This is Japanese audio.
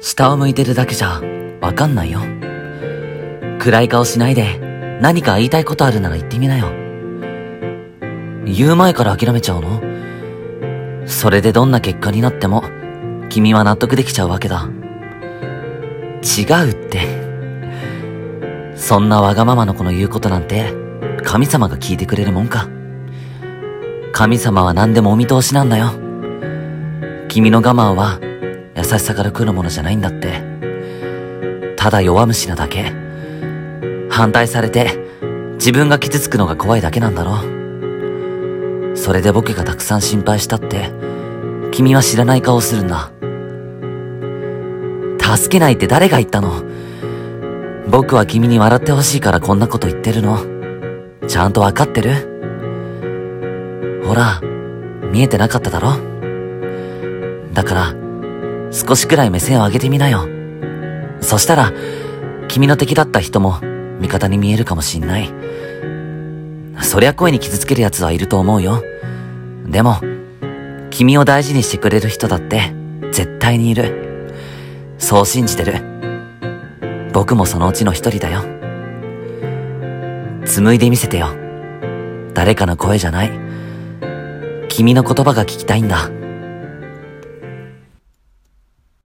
下を向いてるだけじゃわかんないよ。暗い顔しないで何か言いたいことあるなら言ってみなよ。言う前から諦めちゃうの？それでどんな結果になっても君は納得できちゃうわけだ。違うって。そんなわがままの子の言うことなんて神様が聞いてくれるもんか。神様は何でもお見通しなんだよ。君の我慢は優しさから来るものじゃないんだって。ただ弱虫なだけ。反対されて自分が傷つくのが怖いだけなんだろう。それで僕がたくさん心配したって君は知らない顔するんだ。助けないって誰が言ったの？僕は君に笑ってほしいからこんなこと言ってるの。ちゃんとわかってる？ほら、見えてなかっただろ？だから少しくらい目線を上げてみなよ。そしたら君の敵だった人も味方に見えるかもしんない。そりゃ声に傷つける奴はいると思うよ。でも君を大事にしてくれる人だって絶対にいる。そう信じてる。僕もそのうちの一人だよ。紡いでみせてよ。誰かの声じゃない。君の言葉が聞きたいんだ。